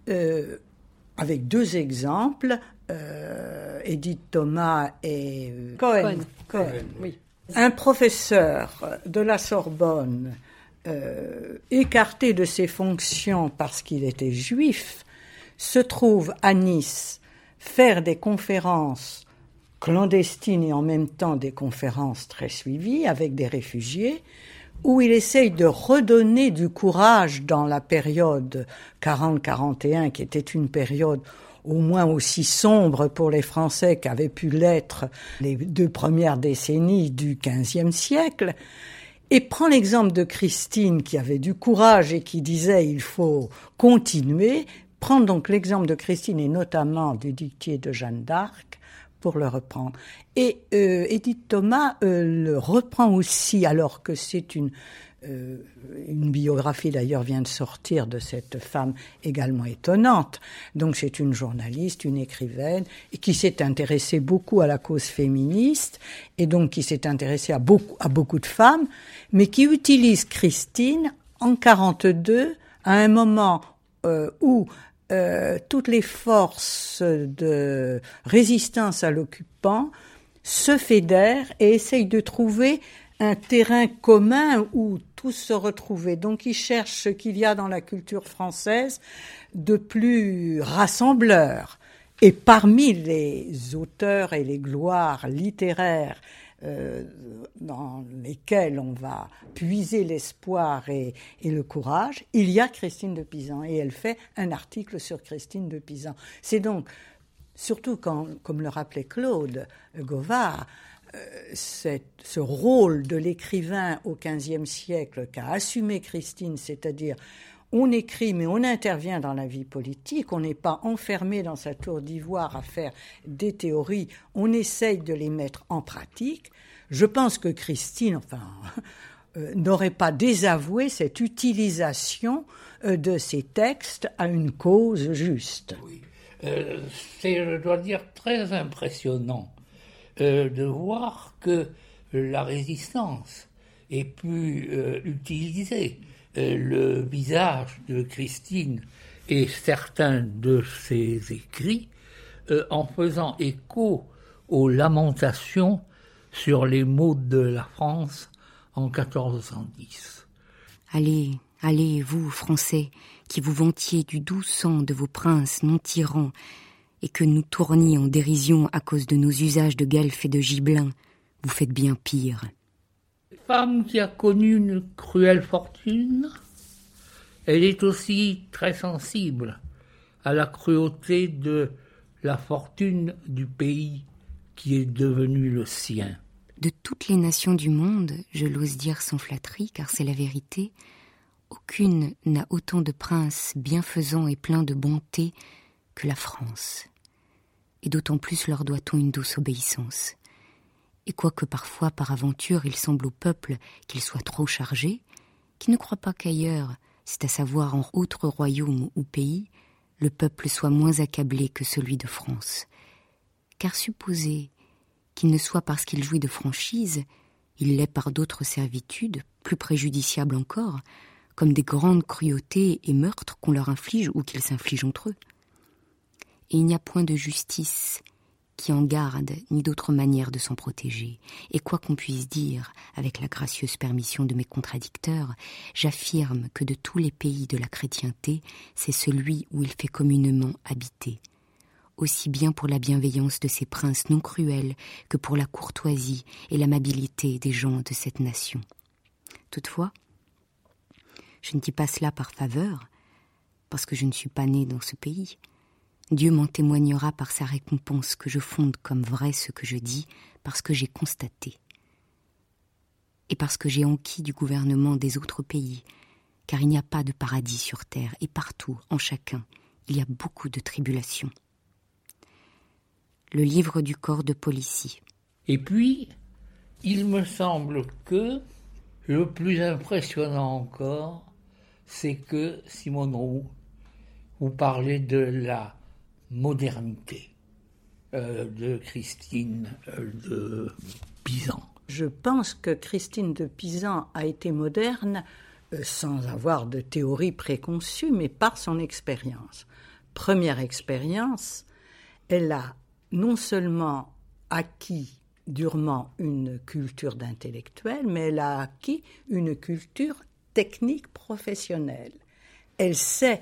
euh, avec deux exemples, euh, Edith Thomas et euh, Cohen. Cohen. Cohen. Cohen, oui. Un professeur de la Sorbonne, euh, écarté de ses fonctions parce qu'il était juif, se trouve à Nice faire des conférences clandestines et en même temps des conférences très suivies avec des réfugiés, où il essaye de redonner du courage dans la période quarante quarante et un, qui était une période au moins aussi sombre pour les Français qu'avaient pu l'être les deux premières décennies du quinzième siècle, et prend l'exemple de Christine qui avait du courage et qui disait il faut continuer, prend donc l'exemple de Christine et notamment du dictier de Jeanne d'Arc pour le reprendre. Et euh, Edith Thomas euh, le reprend aussi, alors que c'est une, euh, une biographie d'ailleurs vient de sortir de cette femme également étonnante. Donc c'est une journaliste, une écrivaine, et qui s'est intéressée beaucoup à la cause féministe, et donc qui s'est intéressée à beaucoup, à beaucoup de femmes, mais qui utilise Christine en quarante-deux, à un moment euh, où Euh, toutes les forces de résistance à l'occupant se fédèrent et essayent de trouver un terrain commun où tous se retrouvaient. Donc ils cherchent ce qu'il y a dans la culture française de plus rassembleur. Et parmi les auteurs et les gloires littéraires euh, dans lesquels on va puiser l'espoir et, et le courage, il y a Christine de Pisan, et elle fait un article sur Christine de Pisan. C'est donc, surtout quand, comme le rappelait Claude Govard, euh, cette, ce rôle de l'écrivain au quinzième siècle qu'a assumé Christine, c'est-à-dire on écrit, mais on intervient dans la vie politique, on n'est pas enfermé dans sa tour d'ivoire à faire des théories, on essaye de les mettre en pratique. Je pense que Christine, enfin, euh, n'aurait pas désavoué cette utilisation euh, de ces textes à une cause juste. Oui. Euh, c'est, je dois dire, très impressionnant euh, de voir que la résistance ait pu euh, utiliser le visage de Christine et certains de ses écrits euh, en faisant écho aux lamentations sur les maux de la France en quatorze cent dix. Allez, allez, vous, Français, qui vous vantiez du doux sang de vos princes non tyrans et que nous tourniez en dérision à cause de nos usages de guelfes et de gibelins, vous faites bien pire. Femme qui a connu une cruelle fortune, elle est aussi très sensible à la cruauté de la fortune du pays qui est devenu le sien. De toutes les nations du monde, je l'ose dire sans flatterie, car c'est la vérité, aucune n'a autant de princes bienfaisants et pleins de bonté que la France. Et d'autant plus leur doit-on une douce obéissance. Et quoique parfois, par aventure, il semble au peuple qu'il soit trop chargé, qui ne croit pas qu'ailleurs, c'est à savoir en autre royaume ou pays, le peuple soit moins accablé que celui de France. Car supposez qu'il ne soit parce qu'il jouit de franchise, il l'est par d'autres servitudes, plus préjudiciables encore, comme des grandes cruautés et meurtres qu'on leur inflige ou qu'ils s'infligent entre eux. Et il n'y a point de justice qui en garde, ni d'autre manière de s'en protéger. Et quoi qu'on puisse dire, avec la gracieuse permission de mes contradicteurs, j'affirme que de tous les pays de la chrétienté, c'est celui où il fait communément habiter. Aussi bien pour la bienveillance de ces princes non cruels que pour la courtoisie et l'amabilité des gens de cette nation. Toutefois, je ne dis pas cela par faveur, parce que je ne suis pas né dans ce pays. Dieu m'en témoignera par sa récompense que je fonde comme vrai ce que je dis, parce que j'ai constaté. Et parce que j'ai enquis du gouvernement des autres pays, car il n'y a pas de paradis sur terre, et partout, en chacun, il y a beaucoup de tribulations. Le livre du corps de Palissy. Et puis, il me semble que le plus impressionnant encore, c'est que, Simone Roux, vous parlez de la modernité euh, de Christine euh, de Pisan. Je pense que Christine de Pisan a été moderne euh, sans avoir de théorie préconçue, mais par son expérience. première expérience, elle a non seulement acquis durement une culture d'intellectuel, mais elle a acquis une culture technique professionnelle. Elle sait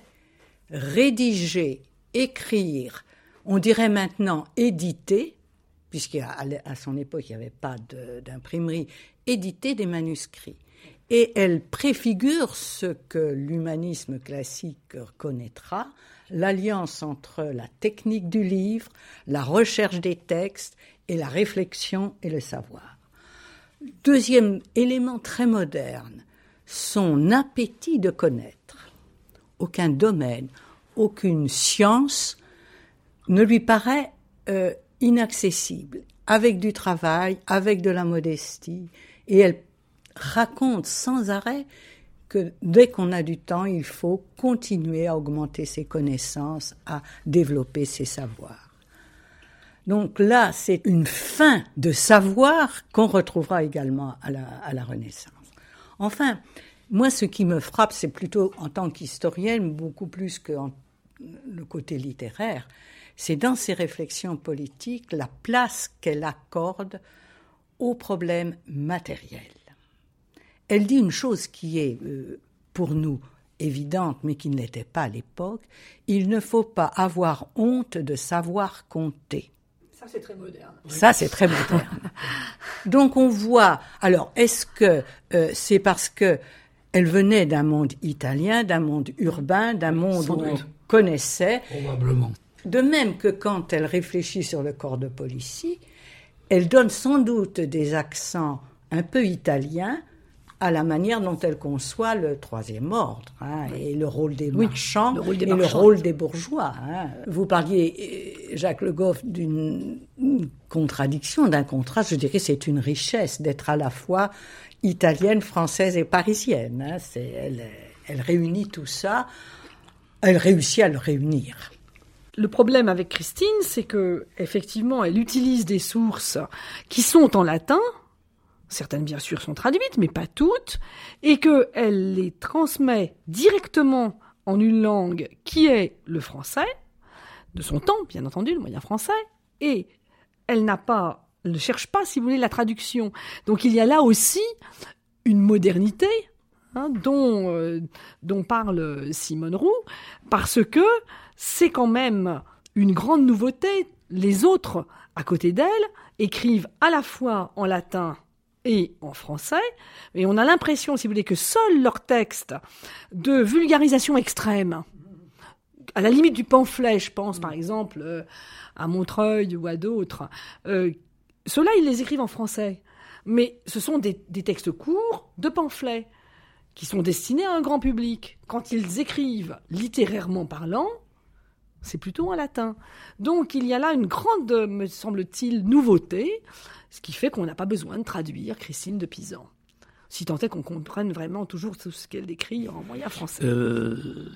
rédiger, écrire, on dirait maintenant éditer, puisqu'à à son époque il n'y avait pas de, d'imprimerie, éditer des manuscrits. Et elle préfigure ce que l'humanisme classique connaîtra, l'alliance entre la technique du livre, la recherche des textes et la réflexion et le savoir. Deuxième élément très moderne, son appétit de connaître. Aucun domaine, aucune science ne lui paraît euh, inaccessible, avec du travail, avec de la modestie, et elle raconte sans arrêt que dès qu'on a du temps, il faut continuer à augmenter ses connaissances, à développer ses savoirs. Donc là, c'est une fin de savoir qu'on retrouvera également à la, à la Renaissance. Enfin, moi, ce qui me frappe, c'est plutôt en tant qu'historienne, beaucoup plus que en, le côté littéraire, c'est dans ses réflexions politiques la place qu'elle accorde aux problèmes matériels. Elle dit une chose qui est, euh, pour nous, évidente, mais qui ne l'était pas à l'époque. Il ne faut pas avoir honte de savoir compter. Ça, c'est très moderne. Ça, c'est très moderne. Donc, on voit... Alors, est-ce que euh, c'est parce que elle venait d'un monde italien, d'un monde urbain, d'un monde où on connaissait... Probablement. De même que quand elle réfléchit sur le corps de police, elle donne sans doute des accents un peu italiens à la manière dont elle conçoit le troisième ordre, hein, oui. et le rôle des oui, marchands le rôle des et marchands. le rôle des bourgeois. Hein. Vous parliez, Jacques Le Goff, d'une contradiction, d'un contraste. Je dirais que c'est une richesse d'être à la fois italienne, française et parisienne. Hein. C'est, elle, elle réunit tout ça. Elle réussit à le réunir. Le problème avec Christine, c'est que effectivement, elle utilise des sources qui sont en latin. Certaines, bien sûr, sont traduites, mais pas toutes, et qu'elle les transmet directement en une langue qui est le français, de son temps, bien entendu, le moyen français, et elle n'a pas, elle ne cherche pas, si vous voulez, la traduction. Donc il y a là aussi une modernité hein, dont, euh, dont parle Simone Roux, parce que c'est quand même une grande nouveauté. Les autres, à côté d'elle, écrivent à la fois en latin et en français, et on a l'impression, si vous voulez, que seuls leurs textes de vulgarisation extrême, à la limite du pamphlet, je pense par exemple euh, à Montreuil ou à d'autres, euh, ceux-là, ils les écrivent en français. Mais ce sont des, des textes courts de pamphlets qui sont destinés à un grand public. Quand ils écrivent littérairement parlant, c'est plutôt en latin. Donc il y a là une grande, me semble-t-il, nouveauté, ce qui fait qu'on n'a pas besoin de traduire Christine de Pisan. Si tant est qu'on comprenne vraiment toujours tout ce qu'elle décrit en moyen français. Euh,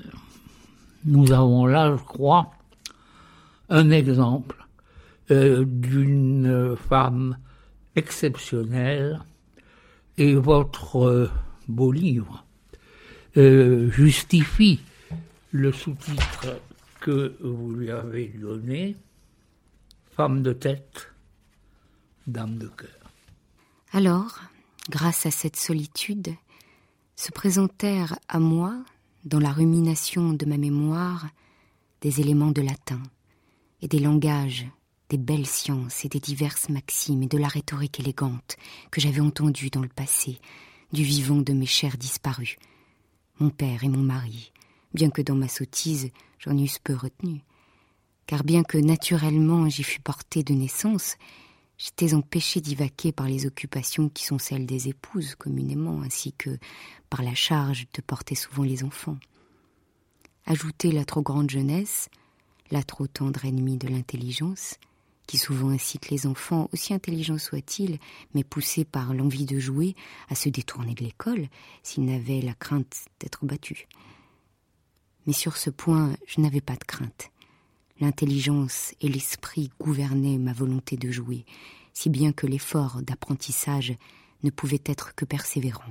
nous avons là, je crois, un exemple euh, d'une femme exceptionnelle, et votre euh, beau livre euh, justifie le sous-titre que vous lui avez donné, Femme de tête, dame de cœur. Alors, grâce à cette solitude, se présentèrent à moi, dans la rumination de ma mémoire, des éléments de latin, et des langages, des belles sciences et des diverses maximes et de la rhétorique élégante que j'avais entendue dans le passé, du vivant de mes chers disparus, mon père et mon mari, bien que dans ma sottise j'en eusse peu retenu. Car bien que naturellement j'y fus portée de naissance, j'étais empêchée d'y vaquer par les occupations qui sont celles des épouses communément, ainsi que par la charge de porter souvent les enfants. Ajoutez la trop grande jeunesse, la trop tendre ennemie de l'intelligence, qui souvent incite les enfants, aussi intelligents soient-ils, mais poussés par l'envie de jouer, à se détourner de l'école, s'ils n'avaient la crainte d'être battus. Mais sur ce point, je n'avais pas de crainte. L'intelligence et l'esprit gouvernaient ma volonté de jouer, si bien que l'effort d'apprentissage ne pouvait être que persévérant.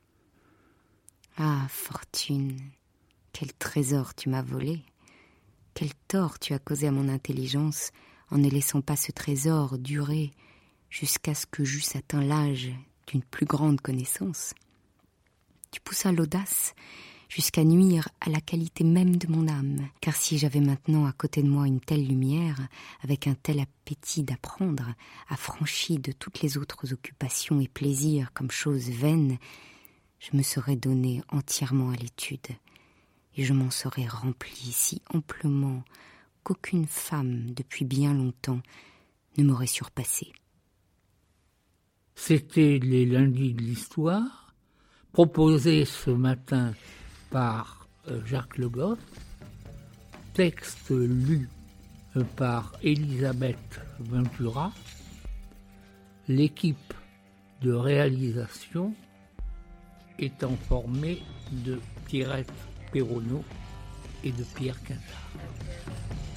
Ah, fortune, quel trésor tu m'as volé! Quel tort tu as causé à mon intelligence en ne laissant pas ce trésor durer jusqu'à ce que j'eusse atteint l'âge d'une plus grande connaissance. Tu poussas l'audace jusqu'à nuire à la qualité même de mon âme, car si j'avais maintenant à côté de moi une telle lumière, avec un tel appétit d'apprendre, affranchi de toutes les autres occupations et plaisirs comme choses vaines, je me serais donné entièrement à l'étude, et je m'en serais rempli si amplement qu'aucune femme, depuis bien longtemps, ne m'aurait surpassé. C'était les lundis de l'histoire, proposés ce matin par Jacques Le Goff, texte lu par Elisabeth Ventura, l'équipe de réalisation étant formée de Pierrette Perronneau et de Pierre Quintard.